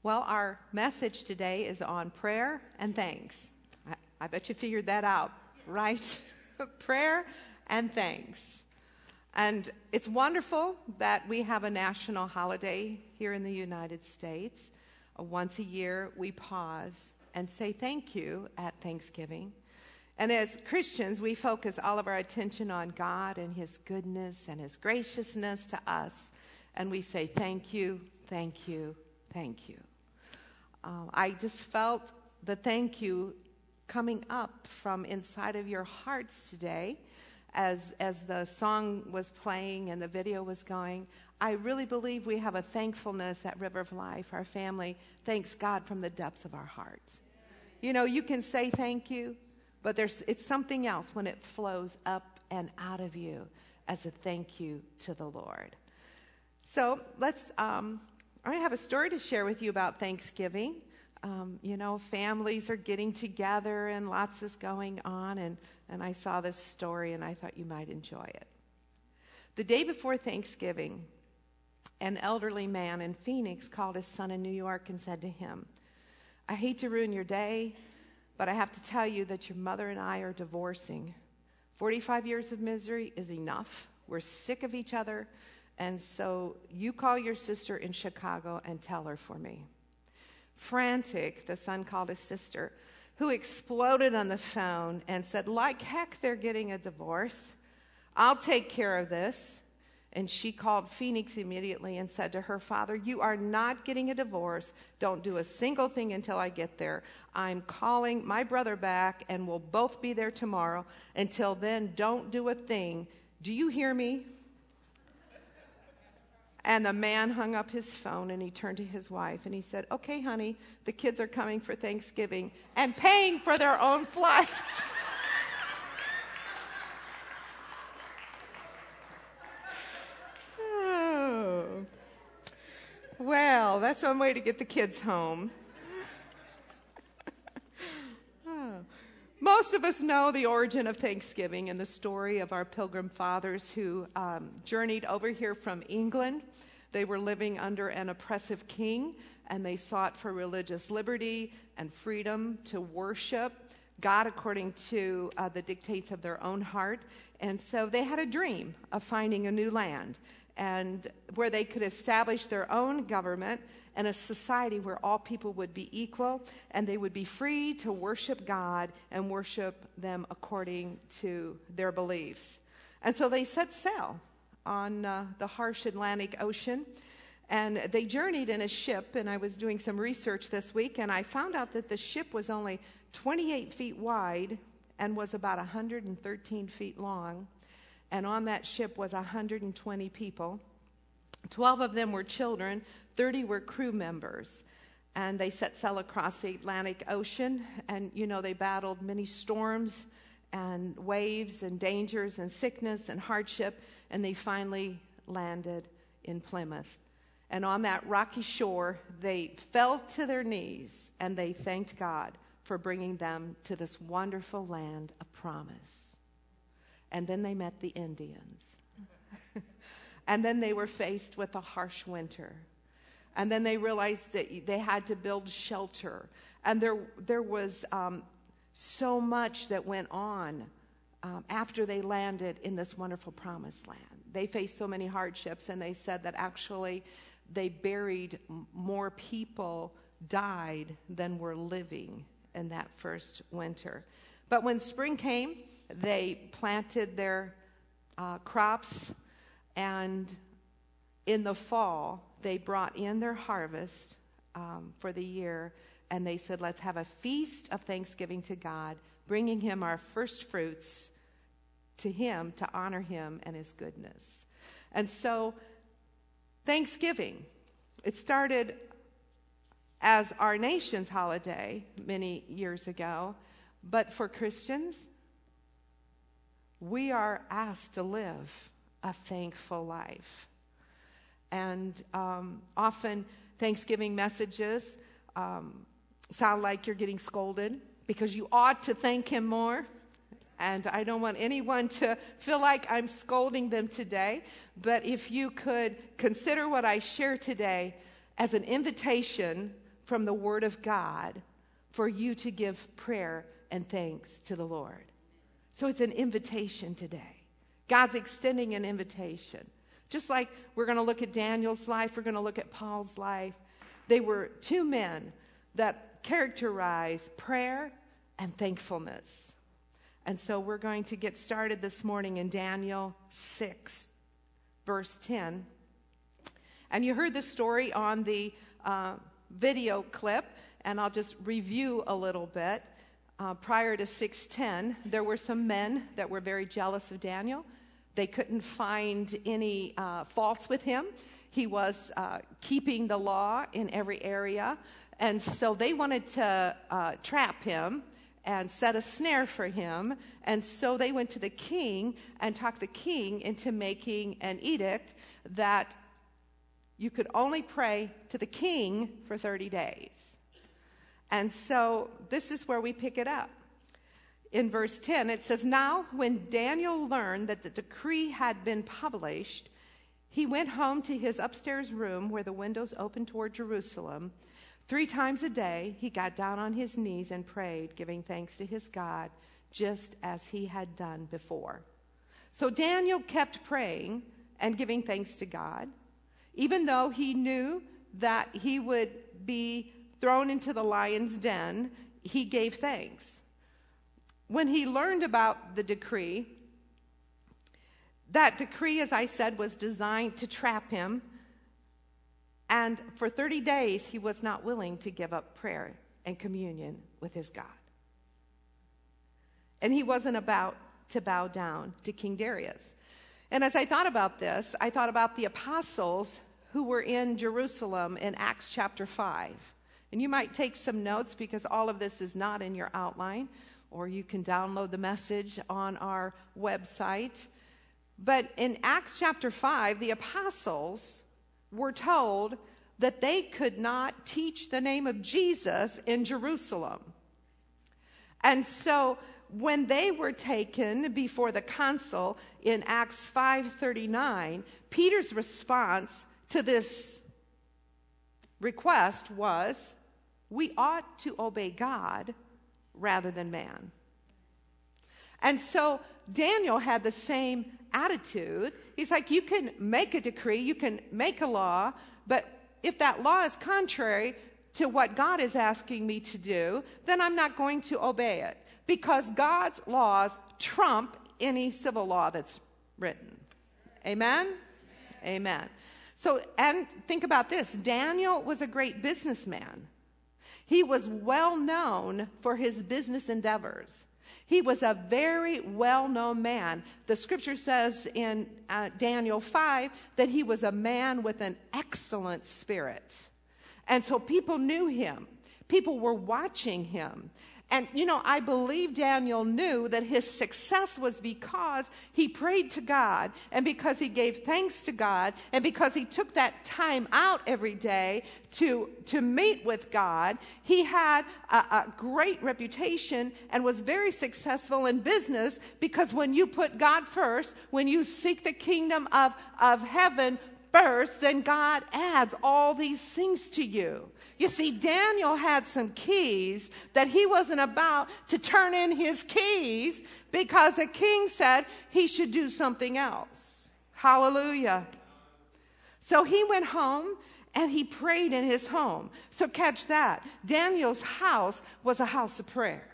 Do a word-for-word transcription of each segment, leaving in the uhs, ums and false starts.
Well, our message today is on prayer and thanks. I, I bet you figured that out, right? Prayer and thanks. And it's wonderful that we have a national holiday here in the United States. Uh, once a year, we pause and say thank you at Thanksgiving. And as Christians, we focus all of our attention on God and His goodness and His graciousness to us. And we say thank you, thank you, thank you. Uh, I just felt the thank you coming up from inside of your hearts today as, as the song was playing and the video was going. I really believe we have a thankfulness at River of Life. Our family thanks God from the depths of our heart. You know, you can say thank you, but there's it's something else when it flows up and out of you as a thank you to the Lord. So let's, um, I have a story to share with you about Thanksgiving. Um, you know, families are getting together and lots is going on, and, and I saw this story and I thought you might enjoy it. The day before Thanksgiving, an elderly man in Phoenix called his son in New York and said to him, "I hate to ruin your day, but I have to tell you that your mother and I are divorcing. forty-five years of misery is enough. We're sick of each other. And so you call your sister in Chicago and tell her for me." Frantic, the son called his sister, who exploded on the phone and said, "Like heck, they're getting a divorce. I'll take care of this." And she called Phoenix immediately and said to her father, "You are not getting a divorce. Don't do a single thing until I get there. I'm calling my brother back and we'll both be there tomorrow. Until then, don't do a thing. Do you hear me?" And the man hung up his phone and he turned to his wife and he said, "Okay, honey, the kids are coming for Thanksgiving and paying for their own flights." Oh. Well, that's one way to get the kids home. Oh. Most of us know the origin of Thanksgiving and the story of our Pilgrim Fathers who um, journeyed over here from England. They were living under an oppressive king, and they sought for religious liberty and freedom to worship God according to uh, the dictates of their own heart. And so they had a dream of finding a new land and where they could establish their own government and a society where all people would be equal and they would be free to worship God and worship them according to their beliefs. And so they set sail on uh, the harsh Atlantic Ocean, and they journeyed in a ship. And I was doing some research this week, and I found out that the ship was only twenty-eight feet wide and was about one hundred thirteen feet long. And on that ship was one hundred twenty people. twelve of them were children, thirty were crew members. And they set sail across the Atlantic Ocean, and, you know, they battled many storms and waves and dangers and sickness and hardship, and they finally landed in Plymouth. And on that rocky shore, they fell to their knees, and they thanked God for bringing them to this wonderful land of promise. And then they met the Indians. And then they were faced with a harsh winter. And then they realized that they had to build shelter. And there, there was um, so much that went on um, after they landed in this wonderful promised land. They faced so many hardships, and they said that actually they buried m- more people died than were living in that first winter. But when spring came, they planted their uh, crops, and in the fall, they brought in their harvest um, for the year, and they said, "Let's have a feast of thanksgiving to God, bringing Him our first fruits to Him to honor Him and His goodness." And so, Thanksgiving, it started as our nation's holiday many years ago, but for Christians, we are asked to live a thankful life. And um, often Thanksgiving messages um, sound like you're getting scolded because you ought to thank Him more. And I don't want anyone to feel like I'm scolding them today. But if you could consider what I share today as an invitation from the Word of God for you to give prayer and thanks to the Lord. So it's an invitation today. God's extending an invitation. Just like we're going to look at Daniel's life, we're going to look at Paul's life. They were two men that characterize prayer and thankfulness. And so we're going to get started this morning in Daniel six, verse ten. And you heard the story on the uh, video clip, and I'll just review a little bit. Uh, prior to six ten, there were some men that were very jealous of Daniel. They couldn't find any uh, faults with him. He was uh, keeping the law in every area. And so they wanted to uh, trap him and set a snare for him. And so they went to the king and talked the king into making an edict that you could only pray to the king for thirty days. And so this is where we pick it up. In verse ten, it says, "Now when Daniel learned that the decree had been published, he went home to his upstairs room where the windows opened toward Jerusalem. Three times a day, he got down on his knees and prayed, giving thanks to his God, just as he had done before." So Daniel kept praying and giving thanks to God, even though he knew that he would be thrown into the lion's den. He gave thanks. When he learned about the decree, that decree, as I said, was designed to trap him. And for thirty days, he was not willing to give up prayer and communion with his God. And he wasn't about to bow down to King Darius. And as I thought about this, I thought about the apostles who were in Jerusalem in Acts chapter five. And you might take some notes because all of this is not in your outline, or you can download the message on our website. But in Acts chapter five, the apostles were told that they could not teach the name of Jesus in Jerusalem. And so when they were taken before the council in Acts five thirty-nine, Peter's response to this request was, we ought to obey God rather than man. And so Daniel had the same attitude. He's like, you can make a decree, you can make a law, but if that law is contrary to what God is asking me to do, then I'm not going to obey it, because God's laws trump any civil law that's written. Amen? Amen. Amen. So, and think about this. Daniel was a great businessman. He was well known for his business endeavors. He was a very well-known man. The scripture says in uh, Daniel five that he was a man with an excellent spirit. And so people knew him. People were watching him. And, you know, I believe Daniel knew that his success was because he prayed to God, and because he gave thanks to God, and because he took that time out every day to, to meet with God. He had a, a great reputation and was very successful in business, because when you put God first, when you seek the kingdom of, of heaven first, then God adds all these things to you. You see, Daniel had some keys that he wasn't about to turn in his keys because a king said he should do something else. Hallelujah. So he went home and he prayed in his home. So catch that. Daniel's house was a house of prayer.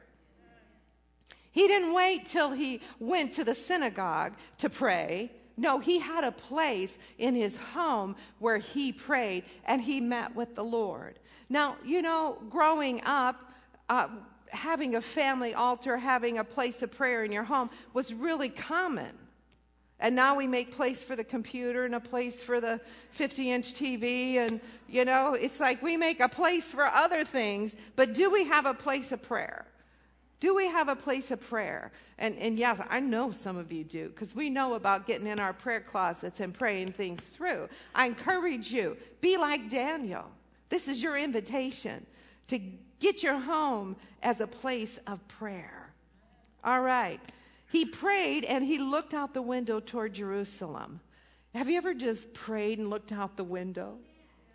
He didn't wait till he went to the synagogue to pray. No, he had a place in his home where he prayed and he met with the Lord. Now, you know, growing up, uh, having a family altar, having a place of prayer in your home was really common. And now we make place for the computer and a place for the fifty-inch T V. And, you know, it's like we make a place for other things. But do we have a place of prayer? Do we have a place of prayer? And, and yes, I know some of you do, because we know about getting in our prayer closets and praying things through. I encourage you, be like Daniel. This is your invitation to get your home as a place of prayer. All right. He prayed and he looked out the window toward Jerusalem. Have you ever just prayed and looked out the window?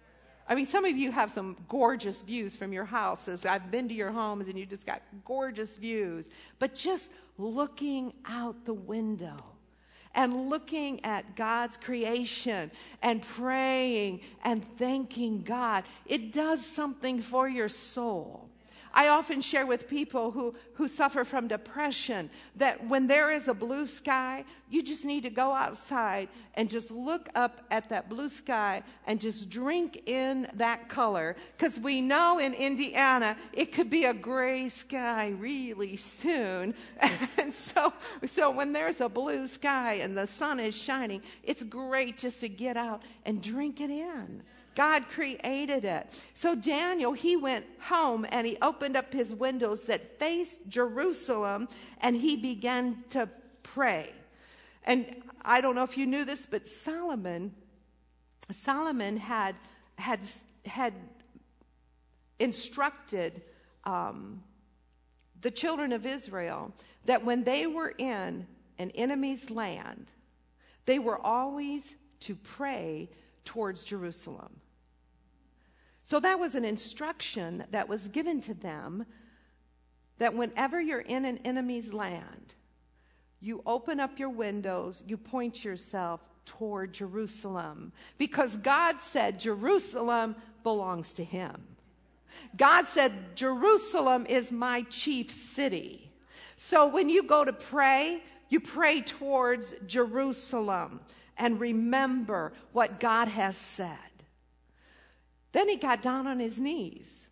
I mean, some of you have some gorgeous views from your houses. I've been to your homes, and you just got gorgeous views. But just looking out the window and looking at God's creation and praying and thanking God, it does something for your soul. I often share with people who, who suffer from depression that when there is a blue sky, you just need to go outside and just look up at that blue sky and just drink in that color. Because we know in Indiana, it could be a gray sky really soon. And so, so when there's a blue sky and the sun is shining, it's great just to get out and drink it in. God created it. So Daniel, he went home and he opened up his windows that faced Jerusalem and he began to pray. And I don't know if you knew this, but Solomon, Solomon had had had instructed um, the children of Israel that when they were in an enemy's land, they were always to pray towards Jerusalem. So that was an instruction that was given to them that whenever you're in an enemy's land, you open up your windows, you point yourself toward Jerusalem. Because God said Jerusalem belongs to him. God said Jerusalem is my chief city. So when you go to pray, you pray towards Jerusalem and remember what God has said. Then he got down on his knees.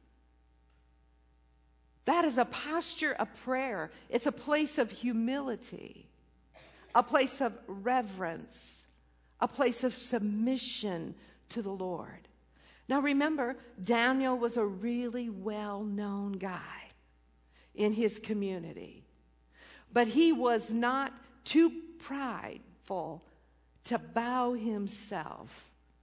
That is a posture of prayer. It's a place of humility, a place of reverence, a place of submission to the Lord. Now remember, Daniel was a really well-known guy in his community. But he was not too prideful to bow himself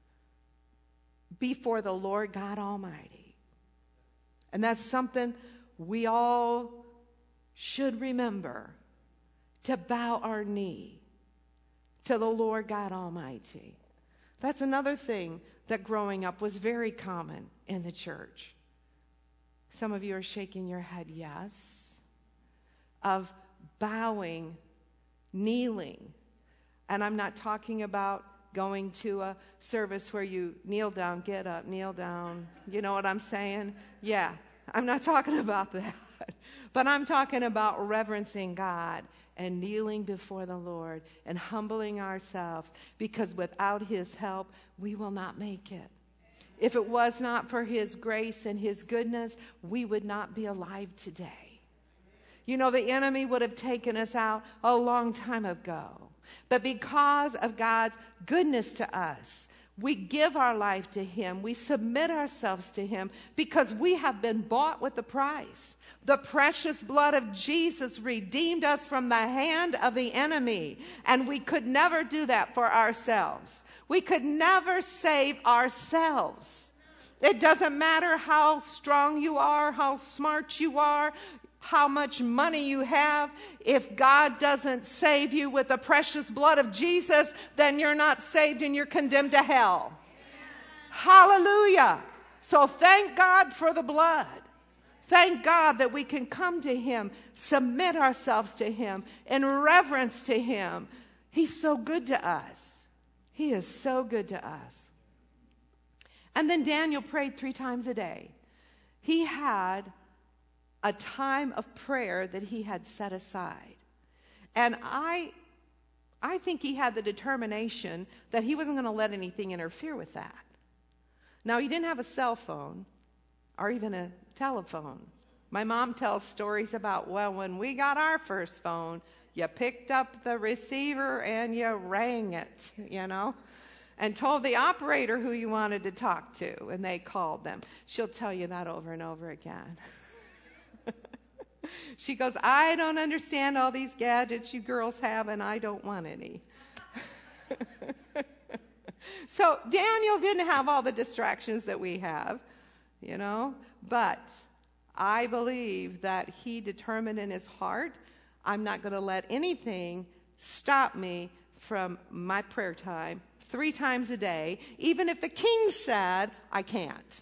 before the Lord God Almighty. And that's something we all should remember, to bow our knee to the Lord God Almighty. That's another thing that growing up was very common in the church. Some of you are shaking your head, yes. Of bowing, kneeling. And I'm not talking about going to a service where you kneel down, get up, kneel down. You know what I'm saying? Yeah, I'm not talking about that. But I'm talking about reverencing God and kneeling before the Lord and humbling ourselves, because without his help, we will not make it. If it was not for his grace and his goodness, we would not be alive today. You know, the enemy would have taken us out a long time ago. But because of God's goodness to us, we give our life to him. We submit ourselves to him because we have been bought with a price. The precious blood of Jesus redeemed us from the hand of the enemy. And we could never do that for ourselves. We could never save ourselves. It doesn't matter how strong you are, how smart you are, how much money you have. If God doesn't save you with the precious blood of Jesus, then you're not saved and you're condemned to hell. Hallelujah. So thank God for the blood. Thank God that we can come to him, submit ourselves to him, in reverence to him. He's so good to us. He is so good to us. And then Daniel prayed three times a day. He had a time of prayer that he had set aside. And I, I think he had the determination that he wasn't going to let anything interfere with that. Now, he didn't have a cell phone or even a telephone. My mom tells stories about, well, when we got our first phone, you picked up the receiver and you rang it, you know, and told the operator who you wanted to talk to, and they called them. She'll tell you that over and over again. She goes, I don't understand all these gadgets you girls have, and I don't want any. So Daniel didn't have all the distractions that we have, you know, but I believe that he determined in his heart, I'm not going to let anything stop me from my prayer time three times a day, even if the king said, I can't.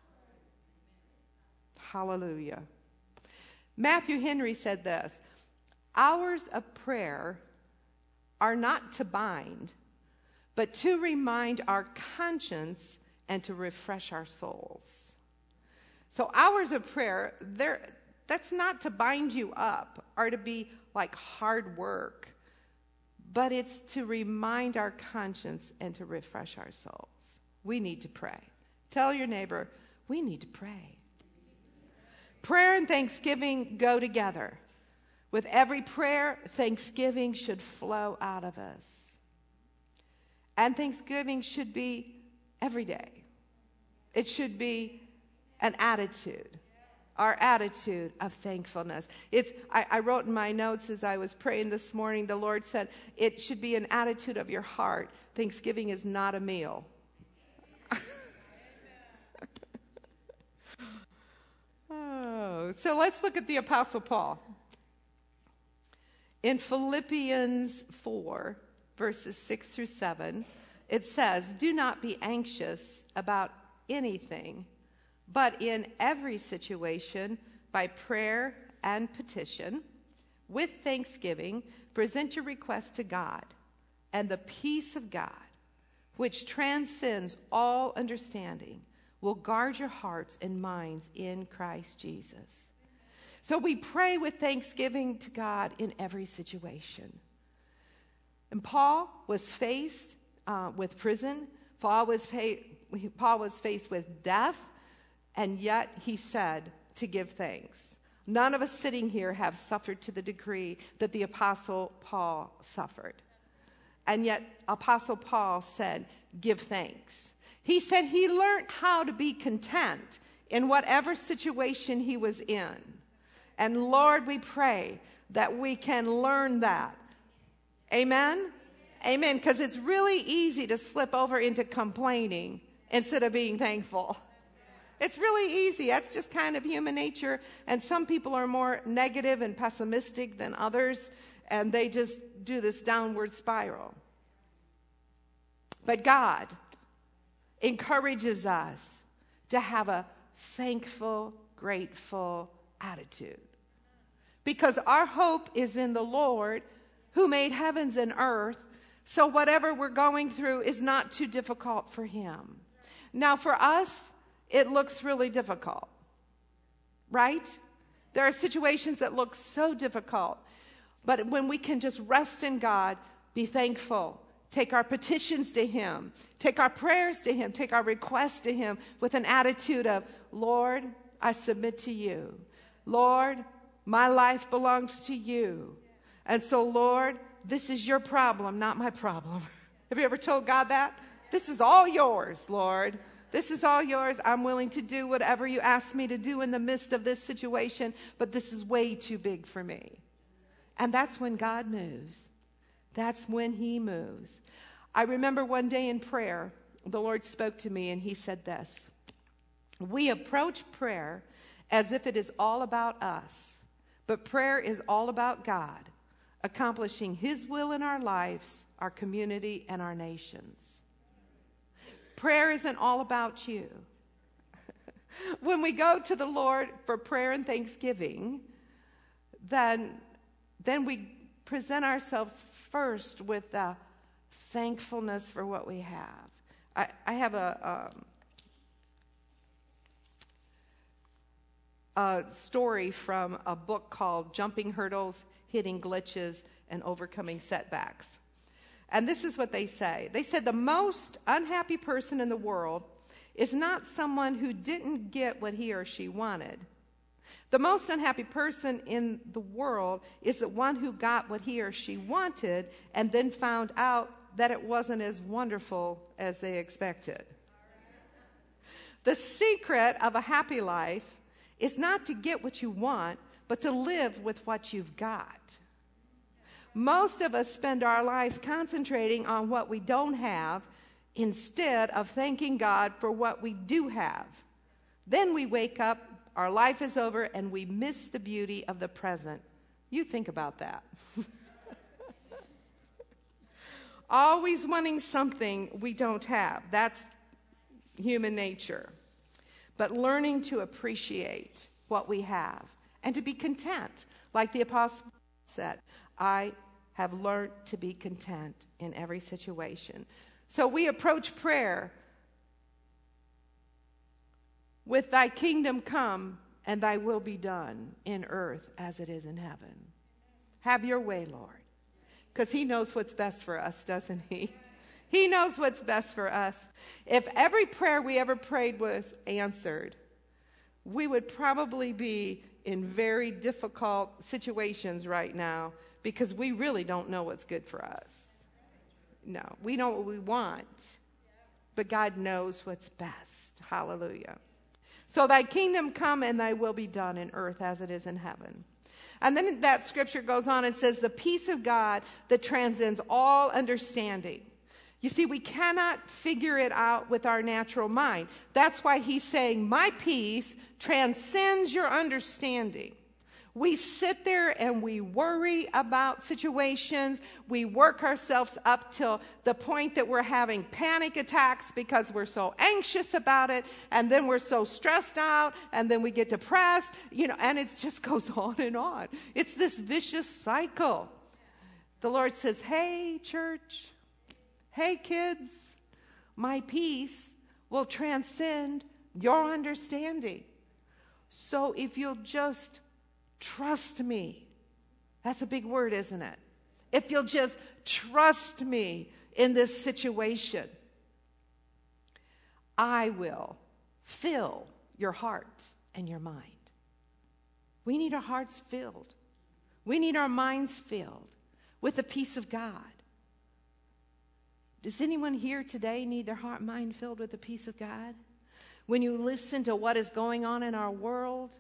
Hallelujah. Matthew Henry said this, hours of prayer are not to bind, but to remind our conscience and to refresh our souls. So hours of prayer, that's not to bind you up or to be like hard work, but it's to remind our conscience and to refresh our souls. We need to pray. Tell your neighbor, we need to pray. Prayer and thanksgiving go together. With every prayer, thanksgiving should flow out of us. And thanksgiving should be every day. It should be an attitude, our attitude of thankfulness. It's, I, I wrote in my notes as I was praying this morning, the Lord said, it should be an attitude of your heart. Thanksgiving is not a meal. Oh, so let's look at the Apostle Paul. In Philippians four, verses six through seven, it says, do not be anxious about anything, but in every situation, by prayer and petition, with thanksgiving, present your request to God, and the peace of God, which transcends all understanding, will guard your hearts and minds in Christ Jesus. So we pray with thanksgiving to God in every situation. And Paul was faced uh, with prison. Paul was, pay, Paul was faced with death, and yet he said to give thanks. None of us sitting here have suffered to the degree that the Apostle Paul suffered. And yet Apostle Paul said, give thanks. He said he learned how to be content in whatever situation he was in. And Lord, we pray that we can learn that. Amen? Amen. Because it's really easy to slip over into complaining instead of being thankful. It's really easy. That's just kind of human nature. And some people are more negative and pessimistic than others, and they just do this downward spiral. But God encourages us to have a thankful, grateful attitude. Because our hope is in the Lord who made heavens and earth, so whatever we're going through is not too difficult for him. Now for us, it looks really difficult, right? There are situations that look so difficult, but when we can just rest in God, be thankful, take our petitions to him, take our prayers to him, take our requests to him with an attitude of, Lord, I submit to you. Lord, my life belongs to you. And so, Lord, this is your problem, not my problem. Have you ever told God that? This is all yours, Lord. This is all yours. I'm willing to do whatever you ask me to do in the midst of this situation, but this is way too big for me. And that's when God moves. That's when he moves. I remember one day in prayer, the Lord spoke to me and he said this. We approach prayer as if it is all about us, but prayer is all about God, accomplishing his will in our lives, our community, and our nations. Prayer isn't all about you. When we go to the Lord for prayer and thanksgiving, then, then we present ourselves first with uh, thankfulness for what we have. I, I have a, um, a story from a book called Jumping Hurdles, Hitting Glitches, and Overcoming Setbacks. And this is what they say. They said the most unhappy person in the world is not someone who didn't get what he or she wanted. The most unhappy person in the world is the one who got what he or she wanted and then found out that it wasn't as wonderful as they expected. The secret of a happy life is not to get what you want, but to live with what you've got. Most of us spend our lives concentrating on what we don't have instead of thanking God for what we do have. Then we wake up, our life is over, and we miss the beauty of the present. You think about that. always wanting something we don't have. That's human nature. But learning to appreciate what we have and to be content. Like the apostle said, I have learned to be content in every situation. So we approach prayer with thy kingdom come and thy will be done in earth as it is in heaven. Have your way, Lord. Because he knows what's best for us, doesn't he? He knows what's best for us. If every prayer we ever prayed was answered, we would probably be in very difficult situations right now because we really don't know what's good for us. No, we know what we want, but God knows what's best. Hallelujah. So thy kingdom come and thy will be done in earth as it is in heaven. And then that scripture goes on and says, the peace of God that transcends all understanding. You see, we cannot figure it out with our natural mind. That's why he's saying, my peace transcends your understanding. We sit there and we worry about situations. We work ourselves up till the point that we're having panic attacks because we're so anxious about it. And then we're so stressed out. And then we get depressed. You know, and it just goes on and on. It's this vicious cycle. The Lord says, hey, church. Hey, kids. My peace will transcend your understanding. So if you'll just trust me. That's a big word, isn't it? If you'll just trust me in this situation, I will fill your heart and your mind. We need our hearts filled. We need our minds filled with the peace of God. Does anyone here today need their heart and mind filled with the peace of God? When you listen to what is going on in our world,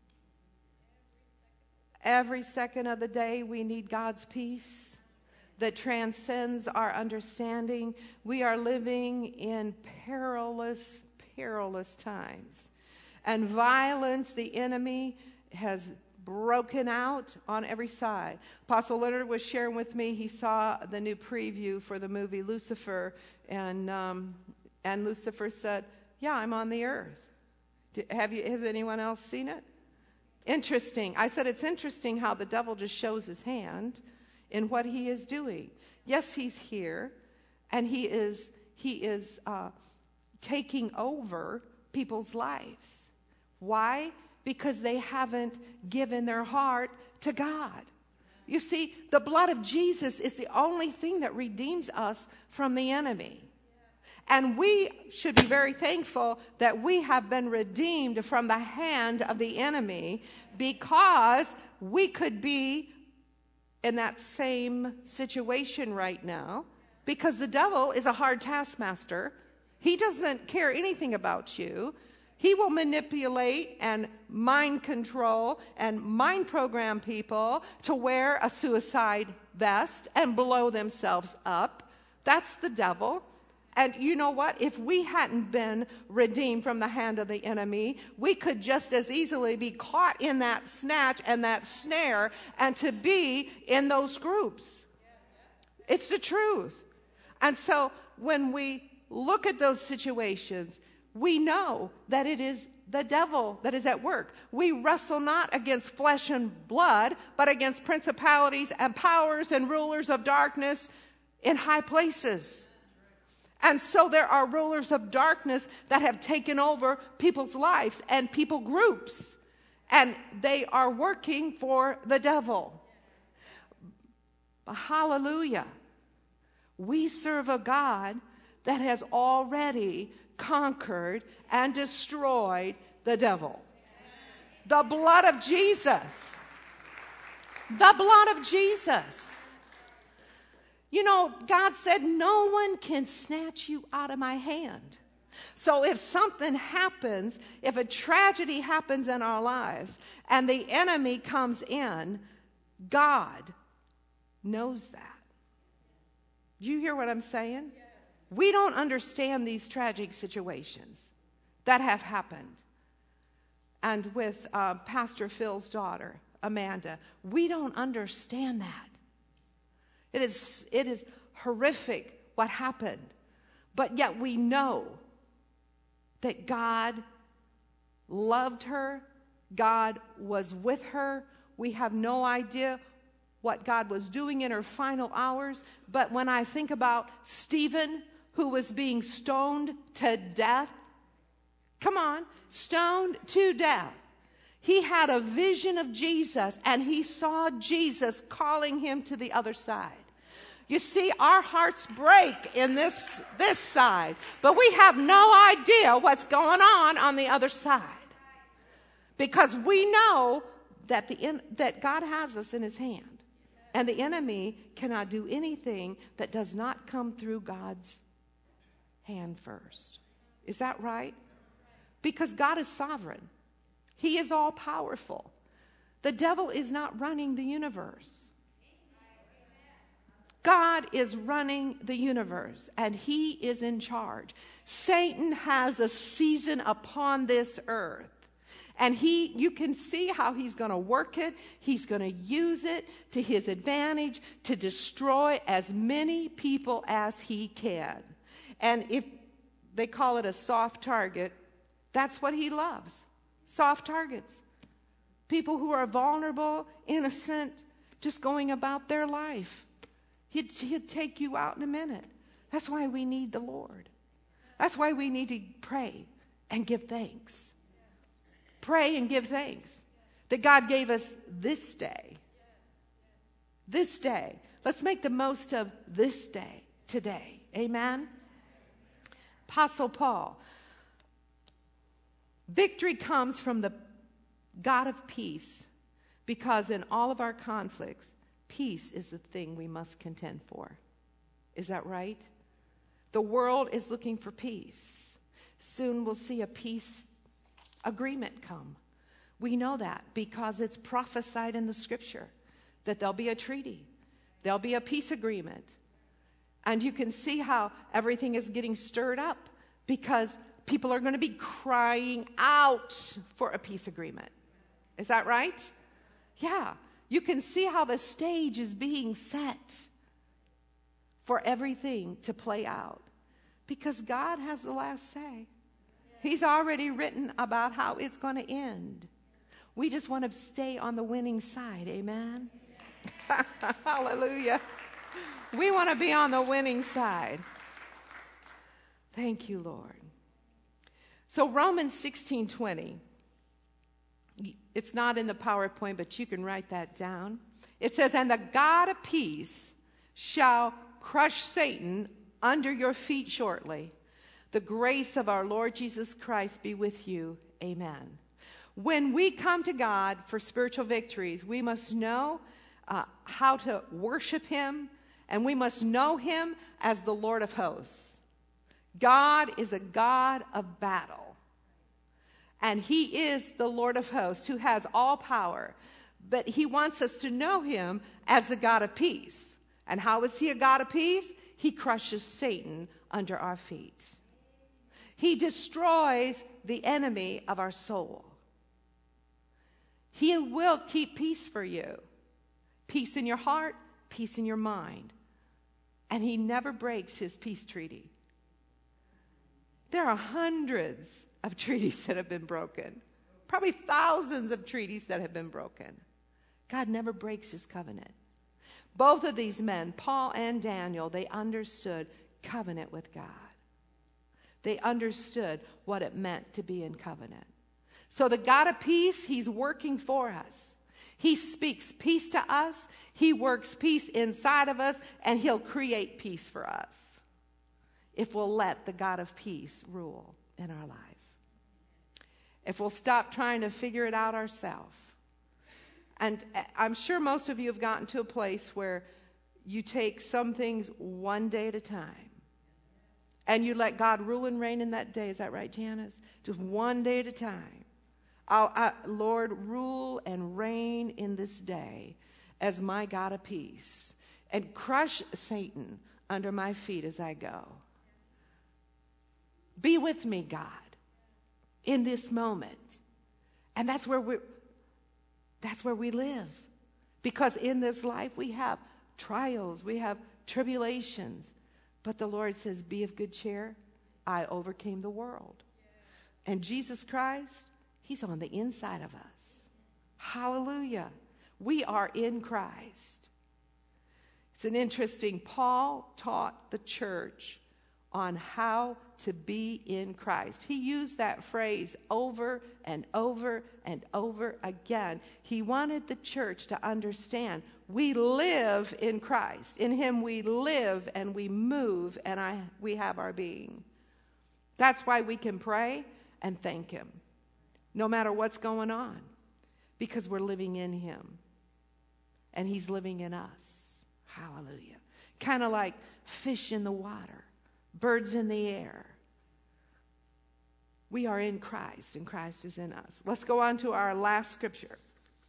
every second of the day, we need God's peace that transcends our understanding. We are living in perilous, perilous times. And violence, the enemy, has broken out on every side. Apostle Leonard was sharing with me, he saw the new preview for the movie Lucifer, and um, and Lucifer said, yeah, I'm on the earth. Have you? Has anyone else seen it? Interesting. I said it's interesting how the devil just shows his hand in what he is doing. Yes, he's here, and he is he is uh, taking over people's lives. Why? Because they haven't given their heart to God. You see, the blood of Jesus is the only thing that redeems us from the enemy. And we should be very thankful that we have been redeemed from the hand of the enemy, because we could be in that same situation right now, because the devil is a hard taskmaster. He doesn't care anything about you. He will manipulate and mind control and mind program people to wear a suicide vest and blow themselves up. That's the devil. And you know what? If we hadn't been redeemed from the hand of the enemy, we could just as easily be caught in that snatch and that snare and to be in those groups. It's the truth. And so when we look at those situations, we know that it is the devil that is at work. We wrestle not against flesh and blood, but against principalities and powers and rulers of darkness in high places. And so there are rulers of darkness that have taken over people's lives and people groups, and they are working for the devil. Hallelujah. We serve a God that has already conquered and destroyed the devil. The blood of Jesus. The blood of Jesus. You know, God said, no one can snatch you out of my hand. So if something happens, if a tragedy happens in our lives and the enemy comes in, God knows that. Do you hear what I'm saying? Yes. We don't understand these tragic situations that have happened. And with uh, Pastor Phil's daughter, Amanda, we don't understand that. It is, it is horrific what happened. But yet we know that God loved her. God was with her. We have no idea what God was doing in her final hours. But when I think about Stephen, who was being stoned to death, come on, stoned to death. He had a vision of Jesus, and he saw Jesus calling him to the other side. You see, our hearts break in this, this side, but we have no idea what's going on on the other side. Because we know that, the, that God has us in his hand. And the enemy cannot do anything that does not come through God's hand first. Is that right? Because God is sovereign. He is all powerful. The devil is not running the universe. God is running the universe, and he is in charge. Satan has a season upon this earth. And he, you can see how he's going to work it. He's going to use it to his advantage to destroy as many people as he can. And if they call it a soft target, that's what he loves. Soft targets. People who are vulnerable, innocent, just going about their life. He'd, he'd take you out in a minute. That's why we need the Lord. That's why we need to pray and give thanks. Pray and give thanks that God gave us this day. This day. Let's make the most of this day today. Amen? Apostle Paul. Victory comes from the God of peace, because in all of our conflicts, peace is the thing we must contend for. Is that right? The world is looking for peace. Soon we'll see a peace agreement come. We know that because it's prophesied in the scripture that there'll be a treaty. There'll be a peace agreement. And you can see how everything is getting stirred up because people are going to be crying out for a peace agreement. Is that right? Yeah. You can see how the stage is being set for everything to play out because God has the last say. He's already written about how it's going to end. We just want to stay on the winning side. Amen? Hallelujah. We want to be on the winning side. Thank you, Lord. So Romans sixteen twenty. It's not in the PowerPoint, but you can write that down. It says, "And the God of peace shall crush Satan under your feet shortly. The grace of our Lord Jesus Christ be with you. Amen." When we come to God for spiritual victories, we must know uh, how to worship him, and we must know him as the Lord of hosts. God is a God of battle, and he is the Lord of hosts who has all power, but he wants us to know him as the God of peace. And how is he a God of peace? He crushes Satan under our feet. He destroys the enemy of our soul. He will keep peace for you. Peace in your heart, peace in your mind. And he never breaks his peace treaty. There are hundreds of treaties that have been broken. Probably thousands of treaties that have been broken. God never breaks his covenant. Both of these men, Paul and Daniel, they understood covenant with God. They understood what it meant to be in covenant. So the God of peace, he's working for us. He speaks peace to us. He works peace inside of us, and he'll create peace for us if we'll let the God of peace rule in our life. If we'll stop trying to figure it out ourselves. And I'm sure most of you have gotten to a place where you take some things one day at a time. And you let God rule and reign in that day. Is that right, Janice? Just one day at a time. I'll, I, Lord, rule and reign in this day as my God of peace. And crush Satan under my feet as I go. Be with me, God, in this moment. And that's where we that's where we live. Because in this life we have trials, we have tribulations. But the Lord says, be of good cheer. I overcame the world. And Jesus Christ, he's on the inside of us. Hallelujah. We are in Christ. It's an interesting, Paul taught the church on how to be in Christ. He used that phrase over and over and over again. He wanted the church to understand we live in Christ. In him we live and we move and I, we have our being. That's why we can pray and thank him, no matter what's going on, because we're living in him and he's living in us. Hallelujah. Kind of like fish in the water, birds in the air. We are in Christ, and Christ is in us. Let's go on to our last scripture.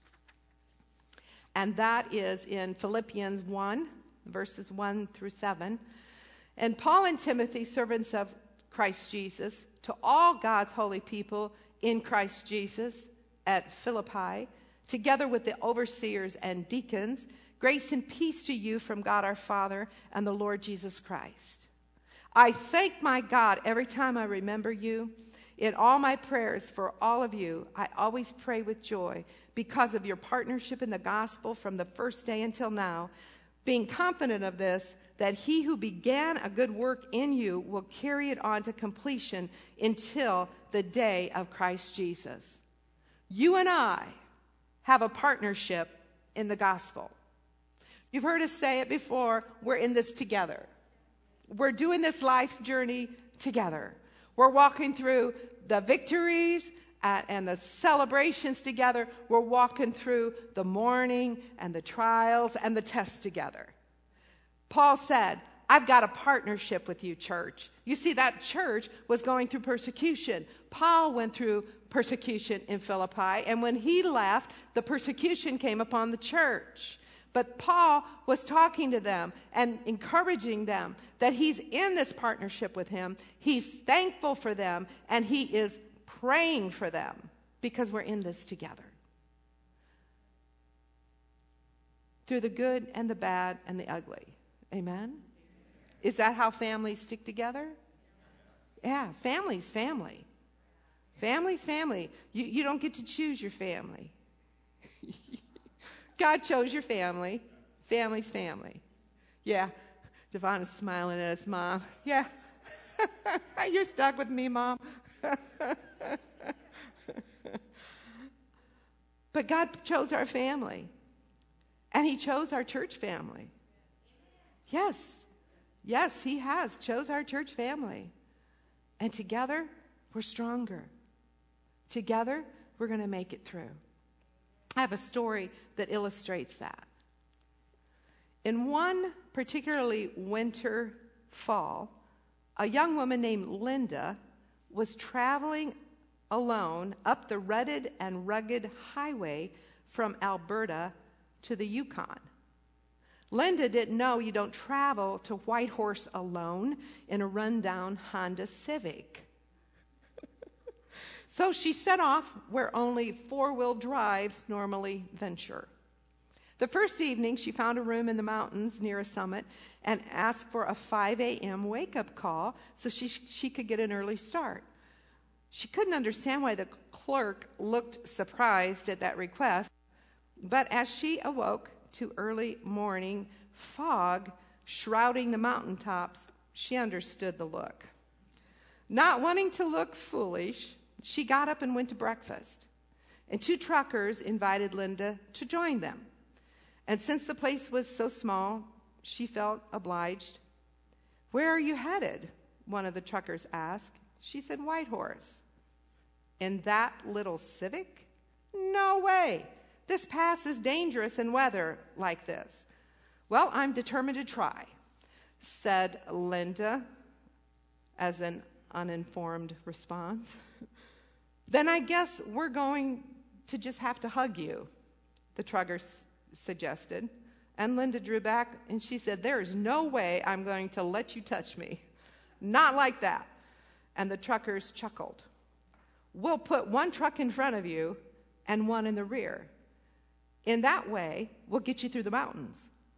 And that is in Philippians one, verses one through seven. And Paul and Timothy, servants of Christ Jesus, to all God's holy people in Christ Jesus at Philippi, together with the overseers and deacons, grace and peace to you from God our Father and the Lord Jesus Christ. I thank my God every time I remember you. In all my prayers for all of you, I always pray with joy because of your partnership in the gospel from the first day until now, being confident of this, that he who began a good work in you will carry it on to completion until the day of Christ Jesus. You and I have a partnership in the gospel. You've heard us say it before, we're in this together. We're doing this life's journey together. We're walking through the victories uh, and the celebrations together. We're walking through the mourning and the trials and the tests together. Paul said, I've got a partnership with you, church. You see, that church was going through persecution. Paul went through persecution in Philippi, and when he left, the persecution came upon the church. But Paul was talking to them and encouraging them that he's in this partnership with him. He's thankful for them, and he is praying for them because we're in this together. Through the good and the bad and the ugly. Amen? Is that how families stick together? Yeah, family's family. Family's family. You, you don't get to choose your family. God chose your family. Family's family. Yeah. Devon is smiling at us, Mom. Yeah. You're stuck with me, Mom. But God chose our family. And he chose our church family. Yes. Yes, he has. Chose our church family. And together, we're stronger. Together, we're going to make it through. I have a story that illustrates that. In one particularly winter fall, a young woman named Linda was traveling alone up the rutted and rugged highway from Alberta to the Yukon. Linda didn't know you don't travel to Whitehorse alone in a rundown Honda Civic. So she set off where only four-wheel drives normally venture. The first evening, she found a room in the mountains near a summit and asked for a five a.m. wake-up call so she, she could get an early start. She couldn't understand why the clerk looked surprised at that request, but as she awoke to early morning fog shrouding the mountaintops, she understood the look. Not wanting to look foolish, she got up and went to breakfast, and two truckers invited Linda to join them. And since the place was so small, she felt obliged. "Where are you headed?" one of the truckers asked. She said, "Whitehorse." "In that little Civic? No way. This pass is dangerous in weather like this." "Well, I'm determined to try," said Linda as an uninformed response. "Then I guess we're going to just have to hug you," the trucker s- suggested. And Linda drew back and she said, "There's no way I'm going to let you touch me. Not like that." And the truckers chuckled. "We'll put one truck in front of you and one in the rear. In that way, we'll get you through the mountains.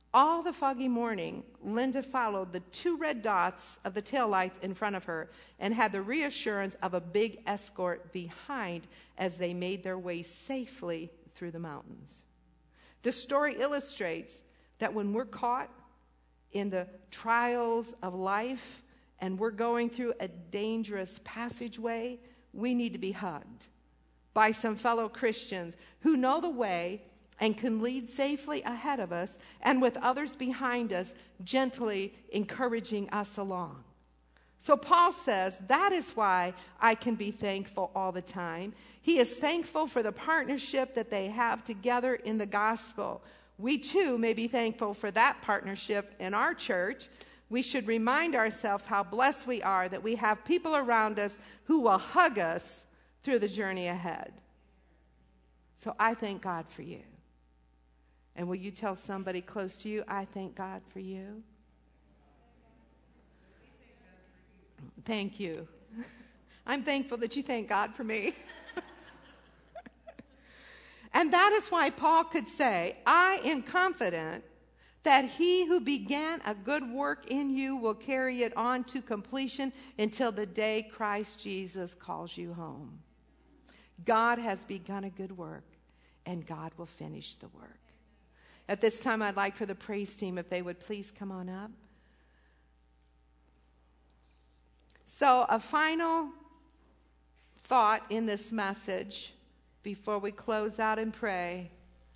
All the foggy morning, Linda followed the two red dots of the taillights in front of her and had the reassurance of a big escort behind as they made their way safely through the mountains. The story illustrates that when we're caught in the trials of life and we're going through a dangerous passageway, we need to be hugged by some fellow Christians who know the way and can lead safely ahead of us, and with others behind us, gently encouraging us along. So Paul says, that is why I can be thankful all the time. He is thankful for the partnership that they have together in the gospel. We too may be thankful for that partnership in our church. We should remind ourselves how blessed we are that we have people around us who will hug us through the journey ahead. So I thank God for you. And will you tell somebody close to you, I thank God for you? Thank you. I'm thankful that you thank God for me. And that is why Paul could say, I am confident that he who began a good work in you will carry it on to completion until the day Christ Jesus calls you home. God has begun a good work, and God will finish the work. At this time, I'd like for the praise team, if they would please come on up. So, a final thought in this message before we close out and pray.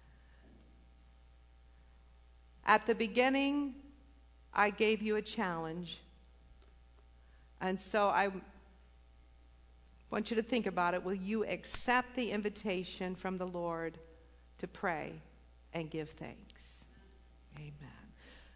At the beginning, I gave you a challenge. And so I want you to think about it. Will you accept the invitation from the Lord to pray and give thanks? Amen.